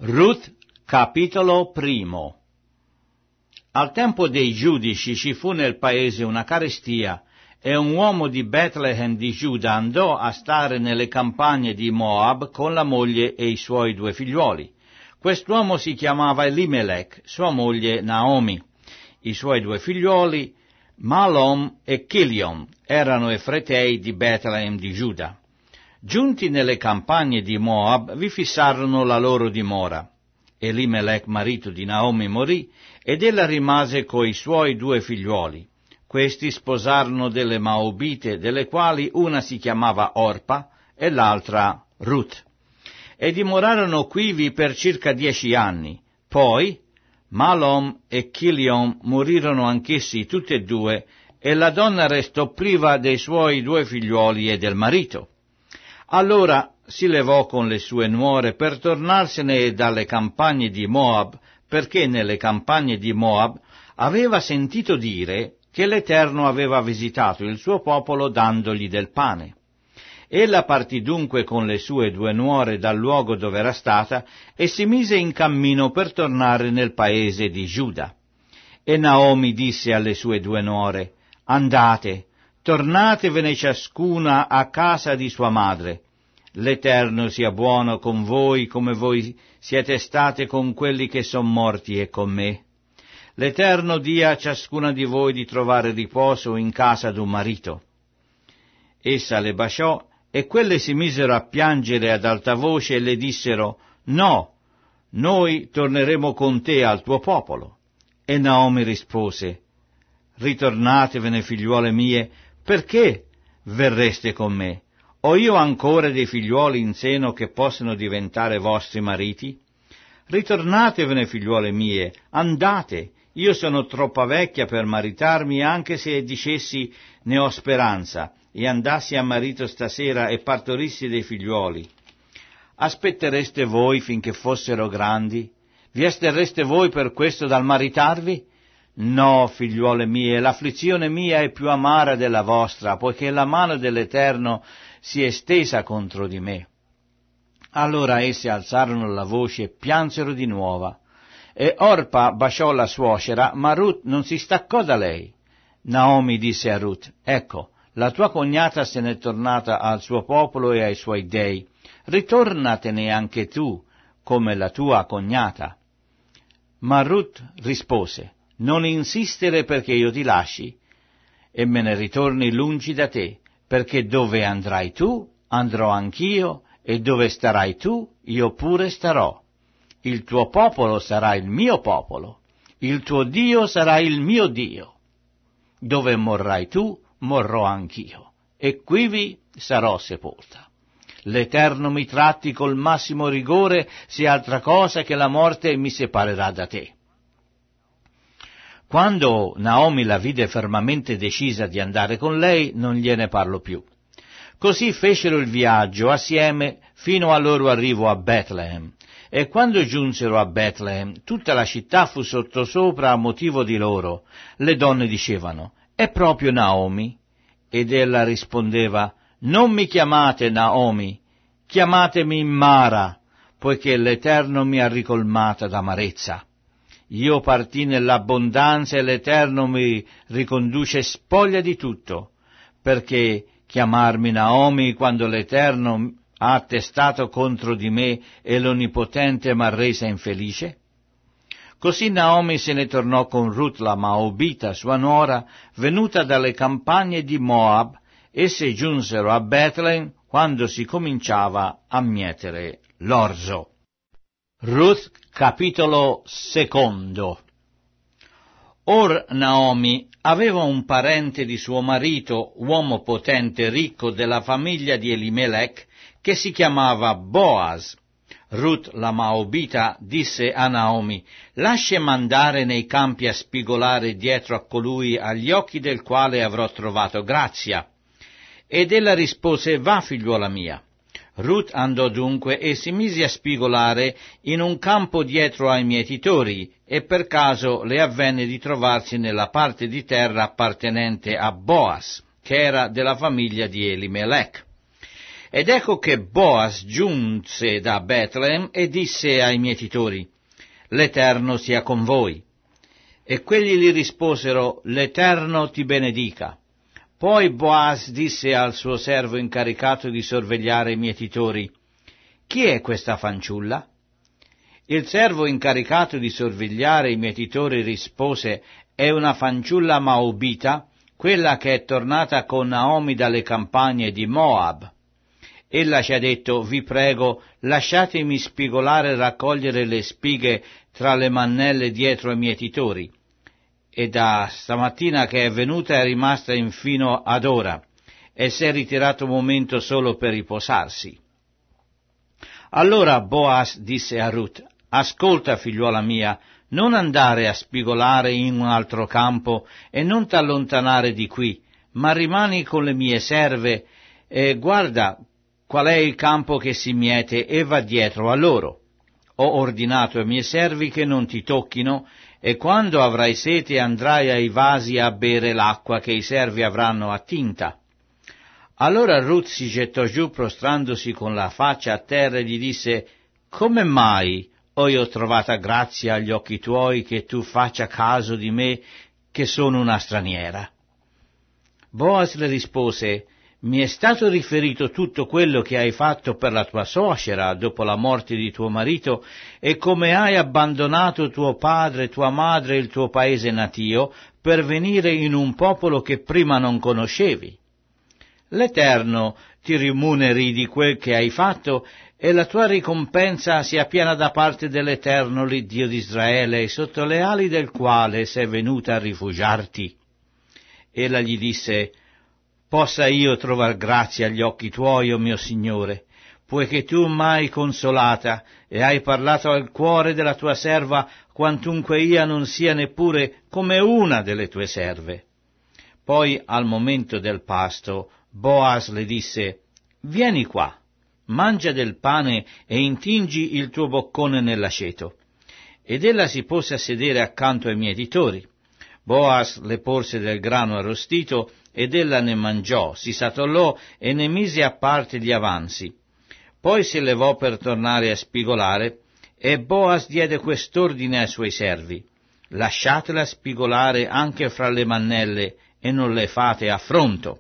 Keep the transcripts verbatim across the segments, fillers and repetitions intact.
Ruth, capitolo primo. Al tempo dei giudici ci fu nel paese una carestia, e un uomo di Bethlehem di Giuda andò a stare nelle campagne di Moab con la moglie e i suoi due figliuoli. Quest'uomo si chiamava Elimelech, sua moglie Naomi. I suoi due figliuoli, Mahlon e Chilion, erano efretei di Bethlehem di Giuda. Giunti nelle campagne di Moab, vi fissarono la loro dimora. Elimelech, marito di Naomi, morì, ed ella rimase coi suoi due figliuoli. Questi sposarono delle Maobite, delle quali una si chiamava Orpa e l'altra Ruth, e dimorarono quivi per circa dieci anni. Poi Mahlon e Chilion morirono anch'essi tutti e due, e la donna restò priva dei suoi due figliuoli e del marito. Allora si levò con le sue nuore per tornarsene dalle campagne di Moab, perché nelle campagne di Moab aveva sentito dire che l'Eterno aveva visitato il suo popolo dandogli del pane. Ella partì dunque con le sue due nuore dal luogo dove era stata e si mise in cammino per tornare nel paese di Giuda. E Naomi disse alle sue due nuore: «Andate, tornatevene ciascuna a casa di sua madre. L'Eterno sia buono con voi come voi siete state con quelli che son morti e con me. L'Eterno dia a ciascuna di voi di trovare riposo in casa d'un marito». Essa le baciò, e quelle si misero a piangere ad alta voce e le dissero: «No, noi torneremo con te al tuo popolo». E Naomi rispose: «Ritornatevene, figliuole mie, perché verreste con me? Ho io ancora dei figliuoli in seno che possono diventare vostri mariti? Ritornatevene, figliuole mie, andate, io sono troppo vecchia per maritarmi, anche se dicessi ne ho speranza, e andassi a marito stasera e partorissi dei figliuoli. Aspettereste voi finché fossero grandi? Vi asterreste voi per questo dal maritarvi? No, figliuole mie, l'afflizione mia è più amara della vostra, poiché la mano dell'Eterno si è stesa contro di me». Allora esse alzarono la voce e piansero di nuovo. E Orpa baciò la suocera, ma Ruth non si staccò da lei. Naomi disse a Ruth: «Ecco, la tua cognata se n'è tornata al suo popolo e ai suoi dei. Ritornatene anche tu, come la tua cognata». Ma Ruth rispose: «Non insistere perché io ti lasci e me ne ritorni lungi da te, perché dove andrai tu, andrò anch'io, e dove starai tu, io pure starò. Il tuo popolo sarà il mio popolo, il tuo Dio sarà il mio Dio. Dove morrai tu, morrò anch'io, e quivi sarò sepolta. L'Eterno mi tratti col massimo rigore, se altra cosa che la morte mi separerà da te». Quando Naomi la vide fermamente decisa di andare con lei, non gliene parlò più. Così fecero il viaggio assieme fino al loro arrivo a Bethlehem. E quando giunsero a Bethlehem, tutta la città fu sottosopra a motivo di loro. Le donne dicevano: «È proprio Naomi?» Ed ella rispondeva: «Non mi chiamate Naomi, chiamatemi Mara, poiché l'Eterno mi ha ricolmata d'amarezza. Io partii nell'abbondanza e l'Eterno mi riconduce spoglia di tutto. Perché chiamarmi Naomi quando l'Eterno ha attestato contro di me e l'Onnipotente m'ha resa infelice?» Così Naomi se ne tornò con Ruth la Maobita, sua nuora, venuta dalle campagne di Moab. Esse giunsero a Bethlehem quando si cominciava a mietere l'orzo. Ruth, capitolo secondo. Or Naomi aveva un parente di suo marito, uomo potente e ricco della famiglia di Elimelech, che si chiamava Boaz. Ruth la Maobita disse a Naomi: «Lascia mandare nei campi a spigolare dietro a colui agli occhi del quale avrò trovato grazia». Ed ella rispose: «Va, figliuola mia». Ruth andò dunque e si mise a spigolare in un campo dietro ai mietitori, e per caso le avvenne di trovarsi nella parte di terra appartenente a Boaz, che era della famiglia di Elimelech. Ed ecco che Boaz giunse da Betlem e disse ai mietitori: «L'Eterno sia con voi». E quelli gli risposero: «L'Eterno ti benedica». Poi Boaz disse al suo servo incaricato di sorvegliare i mietitori: «Chi è questa fanciulla?» Il servo incaricato di sorvegliare i mietitori rispose: «È una fanciulla maobita, quella che è tornata con Naomi dalle campagne di Moab». Ella ci ha detto: «Vi prego, lasciatemi spigolare e raccogliere le spighe tra le mannelle dietro ai mietitori». E da stamattina che è venuta è rimasta infino ad ora, e si è ritirato un momento solo per riposarsi. Allora Boaz disse a Ruth: «Ascolta, figliuola mia, non andare a spigolare in un altro campo e non t'allontanare di qui, ma rimani con le mie serve e guarda qual è il campo che si miete e va dietro a loro. Ho ordinato ai miei servi che non ti tocchino, e quando avrai sete andrai ai vasi a bere l'acqua che i servi avranno attinta». Allora Ruth si gettò giù prostrandosi con la faccia a terra e gli disse: «Come mai ho io trovata grazia agli occhi tuoi che tu faccia caso di me, che sono una straniera?» Boaz le rispose: «Mi è stato riferito tutto quello che hai fatto per la tua suocera dopo la morte di tuo marito, e come hai abbandonato tuo padre, tua madre e il tuo paese natio per venire in un popolo che prima non conoscevi. L'Eterno ti rimuneri di quel che hai fatto, e la tua ricompensa sia piena da parte dell'Eterno, l'Iddio di Israele, sotto le ali del quale sei venuta a rifugiarti». Ella gli disse: «Possa io trovar grazia agli occhi tuoi, o mio Signore, poiché tu m'hai consolata e hai parlato al cuore della tua serva, quantunque io non sia neppure come una delle tue serve». Poi, al momento del pasto, Boaz le disse: «Vieni qua, mangia del pane e intingi il tuo boccone nell'aceto». Ed ella si pose a sedere accanto ai mietitori. Boaz le porse del grano arrostito, ed ella ne mangiò, si satollò e ne mise a parte gli avanzi. Poi si levò per tornare a spigolare, e Boaz diede quest'ordine ai suoi servi: «Lasciatela spigolare anche fra le mannelle, e non le fate affronto.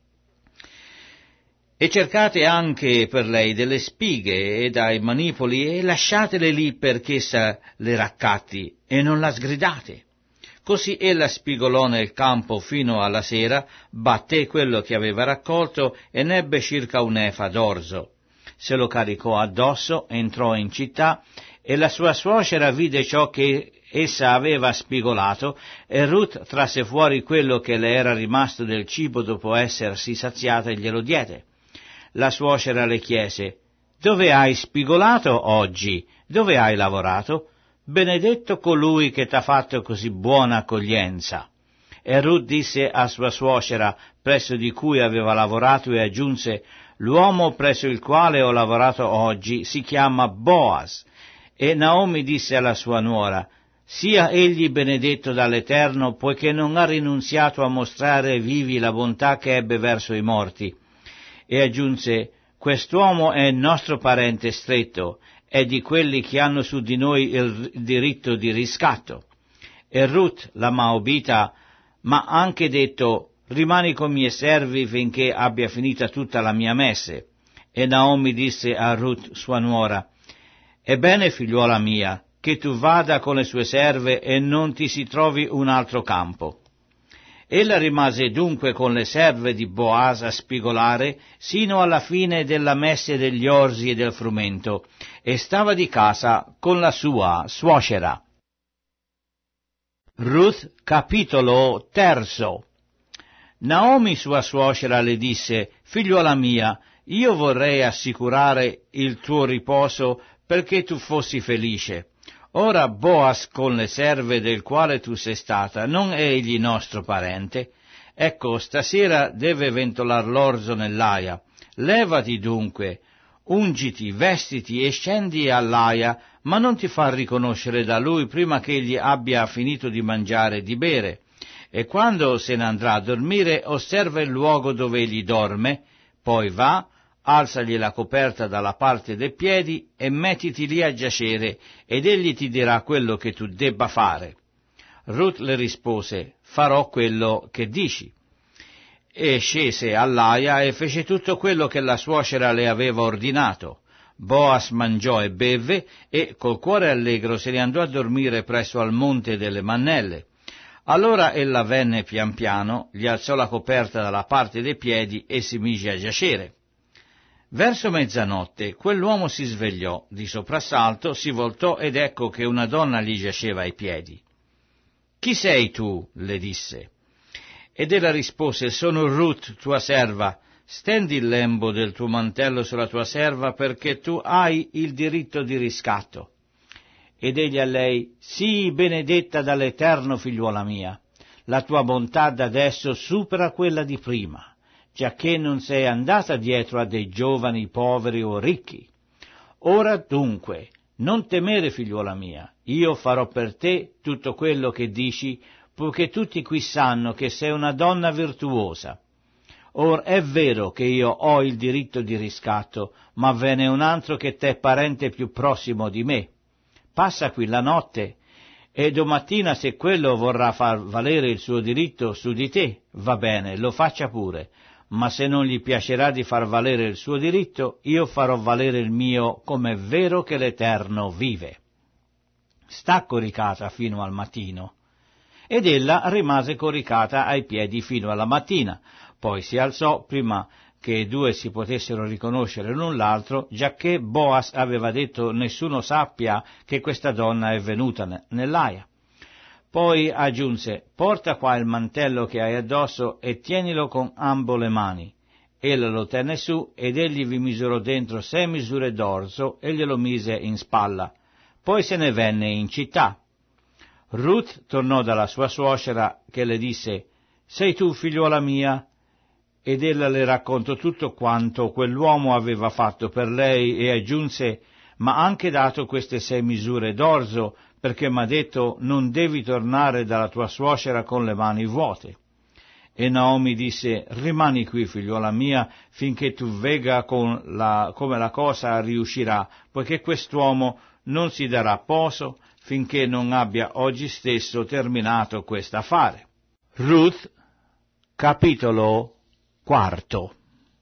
E cercate anche per lei delle spighe e dai manipoli, e lasciatele lì perché essa le raccatti, e non la sgridate». Così ella spigolò nel campo fino alla sera, batté quello che aveva raccolto e nebbe circa un'efa d'orzo. Se lo caricò addosso, entrò in città, e la sua suocera vide ciò che essa aveva spigolato, e Ruth trasse fuori quello che le era rimasto del cibo dopo essersi saziata e glielo diede. La suocera le chiese: «Dove hai spigolato oggi? Dove hai lavorato? Benedetto colui che t'ha fatto così buona accoglienza». E Ruth disse a sua suocera, presso di cui aveva lavorato, e aggiunse: «L'uomo presso il quale ho lavorato oggi si chiama Boaz». E Naomi disse alla sua nuora: «Sia egli benedetto dall'Eterno, poiché non ha rinunziato a mostrare ai vivi la bontà che ebbe verso i morti». E aggiunse: «Quest'uomo è il nostro parente stretto, è di quelli che hanno su di noi il diritto di riscatto». E Ruth, la Maobita, m'ha anche detto: «Rimani con i miei servi finché abbia finita tutta la mia messe». E Naomi disse a Ruth, sua nuora: «Ebbene, figliuola mia, che tu vada con le sue serve e non ti si trovi un altro campo». Ella rimase dunque con le serve di Boaz a spigolare sino alla fine della messe degli orsi e del frumento, e stava di casa con la sua suocera. Ruth, capitolo terzo. Naomi, sua suocera, le disse: «Figliuola mia, io vorrei assicurare il tuo riposo perché tu fossi felice. Ora Boaz con le serve del quale tu sei stata, non è egli nostro parente? Ecco, stasera deve ventolar l'orzo nell'aia. Levati dunque, ungiti, vestiti e scendi all'aia, ma non ti far riconoscere da lui prima che egli abbia finito di mangiare e di bere. E quando se ne andrà a dormire, osserva il luogo dove egli dorme, poi va, alzagli la coperta dalla parte dei piedi e mettiti lì a giacere, ed egli ti dirà quello che tu debba fare. Ruth le rispose, farò quello che dici. E scese all'aia e fece tutto quello che la suocera le aveva ordinato. Boaz mangiò e bevve e col cuore allegro se ne andò a dormire presso al monte delle Mannelle. Allora ella venne pian piano, gli alzò la coperta dalla parte dei piedi e si mise a giacere. Verso mezzanotte quell'uomo si svegliò, di soprassalto si voltò ed ecco che una donna gli giaceva ai piedi. «Chi sei tu?» le disse. Ed ella rispose, «Sono Ruth, tua serva. Stendi il lembo del tuo mantello sulla tua serva, perché tu hai il diritto di riscatto». Ed egli a lei, «Sii benedetta dall'Eterno, figliuola mia. La tua bontà d'adesso supera quella di prima, giacché non sei andata dietro a dei giovani poveri o ricchi. Ora dunque, non temere, figliuola mia, io farò per te tutto quello che dici, poiché tutti qui sanno che sei una donna virtuosa. Or è vero che io ho il diritto di riscatto, ma ve n'è un altro che t'è parente più prossimo di me. Passa qui la notte, e domattina se quello vorrà far valere il suo diritto su di te, va bene, lo faccia pure, ma se non gli piacerà di far valere il suo diritto, io farò valere il mio, come è vero che l'Eterno vive. Sta coricata fino al mattino. Ed ella rimase coricata ai piedi fino alla mattina, poi si alzò prima che i due si potessero riconoscere l'un l'altro, giacché Boaz aveva detto nessuno sappia che questa donna è venuta nell'aia. Poi aggiunse, porta qua il mantello che hai addosso e tienilo con ambo le mani. Ella lo tenne su ed egli vi misurò dentro sei misure d'orzo e glielo mise in spalla. Poi se ne venne in città. Ruth tornò dalla sua suocera che le disse, sei tu figliuola mia? Ed ella le raccontò tutto quanto quell'uomo aveva fatto per lei e aggiunse, ma anche dato queste sei misure d'orzo, perché m'ha detto, non devi tornare dalla tua suocera con le mani vuote. E Naomi disse, rimani qui, figliuola mia, finché tu vega con la, come la cosa riuscirà, poiché quest'uomo non si darà poso finché non abbia oggi stesso terminato quest'affare. Ruth, capitolo quarto.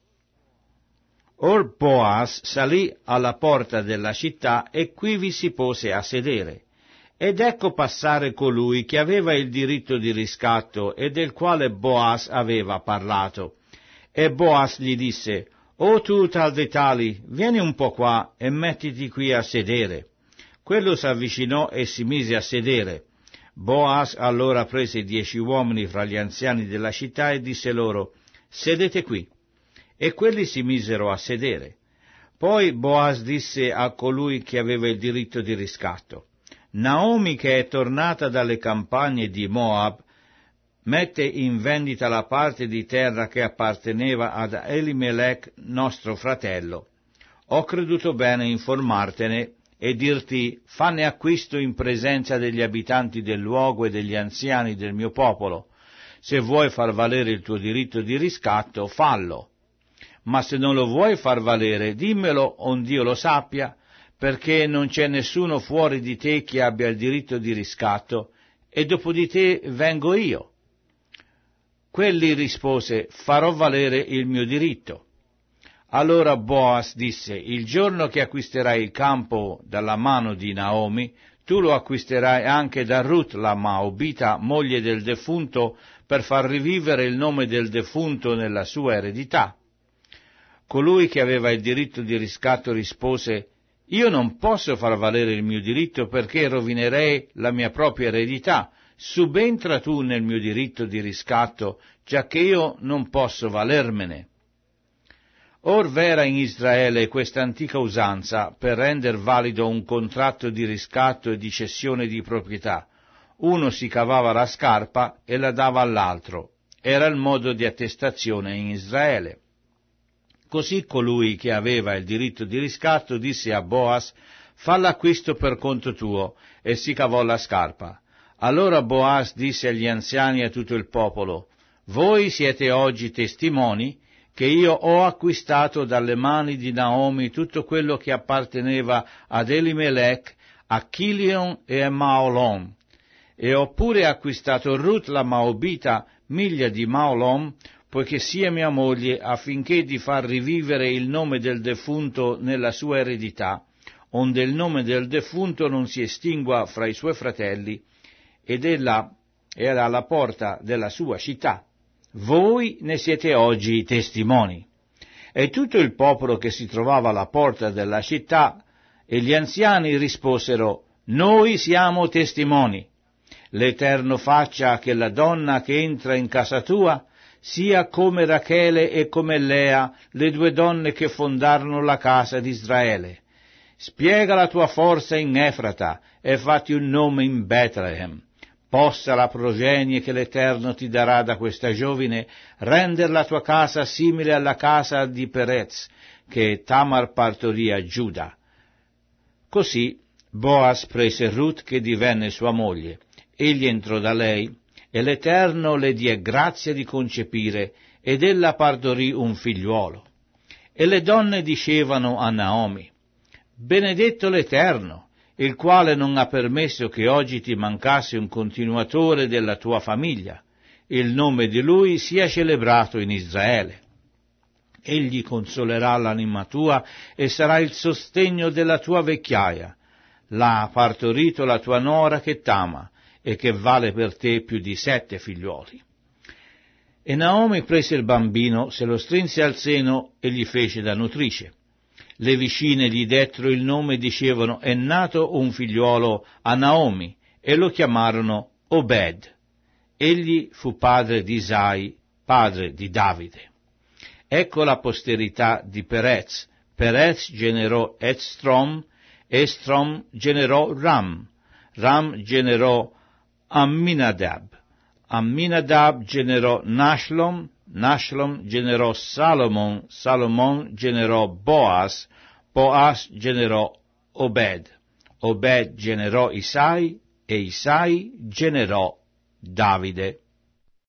Or Boaz salì alla porta della città e quivi si pose a sedere. Ed ecco passare colui che aveva il diritto di riscatto e del quale Boaz aveva parlato. E Boaz gli disse, «O tu tal dei tali, vieni un po' qua e mettiti qui a sedere». Quello s'avvicinò e si mise a sedere. Boaz allora prese dieci uomini fra gli anziani della città e disse loro, «Sedete qui». E quelli si misero a sedere. Poi Boaz disse a colui che aveva il diritto di riscatto, Naomi, che è tornata dalle campagne di Moab, mette in vendita la parte di terra che apparteneva ad Elimelech, nostro fratello. Ho creduto bene informartene e dirti, fanne acquisto in presenza degli abitanti del luogo e degli anziani del mio popolo. Se vuoi far valere il tuo diritto di riscatto, fallo. Ma se non lo vuoi far valere, dimmelo ond'io lo sappia, perché non c'è nessuno fuori di te che abbia il diritto di riscatto, e dopo di te vengo io. Quelli rispose, farò valere il mio diritto. Allora Boaz disse, il giorno che acquisterai il campo dalla mano di Naomi, tu lo acquisterai anche da Ruth la Moabita, moglie del defunto, per far rivivere il nome del defunto nella sua eredità. Colui che aveva il diritto di riscatto rispose, io non posso far valere il mio diritto perché rovinerei la mia propria eredità. Subentra tu nel mio diritto di riscatto, giacché io non posso valermene. Or v'era in Israele questa antica usanza per render valido un contratto di riscatto e di cessione di proprietà. Uno si cavava la scarpa e la dava all'altro. Era il modo di attestazione in Israele. Così colui che aveva il diritto di riscatto disse a Boaz, fa l'acquisto per conto tuo, e si cavò la scarpa. Allora Boaz disse agli anziani e a tutto il popolo, voi siete oggi testimoni che io ho acquistato dalle mani di Naomi tutto quello che apparteneva ad Elimelech, a Chilion e a Maolon, e ho pure acquistato Ruth la Maobita, miglia di Maolon, poiché sia mia moglie, affinché di far rivivere il nome del defunto nella sua eredità, onde il nome del defunto non si estingua fra i suoi fratelli, ed ella era alla porta della sua città. Voi ne siete oggi i testimoni. E tutto il popolo che si trovava alla porta della città e gli anziani risposero: noi siamo testimoni. L'Eterno faccia che la donna che entra in casa tua sia come Rachele e come Lea, le due donne che fondarono la casa di Israele. Spiega la tua forza in Efrata e fatti un nome in Bethlehem. Possa la progenie che l'Eterno ti darà da questa giovine rendere la tua casa simile alla casa di Perez, che Tamar partorì a Giuda. Così Boaz prese Ruth, che divenne sua moglie. Egli entrò da lei, e l'Eterno le die grazia di concepire, ed ella partorì un figliuolo. E le donne dicevano a Naomi: benedetto l'Eterno, il quale non ha permesso che oggi ti mancasse un continuatore della tua famiglia. Il nome di lui sia celebrato in Israele. Egli consolerà l'anima tua e sarà il sostegno della tua vecchiaia. L'ha partorito la tua nora che t'ama, e che vale per te più di sette figliuoli. E Naomi prese il bambino, se lo strinse al seno e gli fece da nutrice. Le vicine gli dettero il nome e dicevano: è nato un figliuolo a Naomi, e lo chiamarono Obed. Egli fu padre di Isai, padre di Davide. Ecco la posterità di Perez. Perez generò Esrom, Esrom generò Ram, Ram generò Amminadab, Amminadab generò Nashlom, Nashlom generò Salomon, Salomon generò Boaz, Boaz generò Obed, Obed generò Isai, e Isai generò Davide.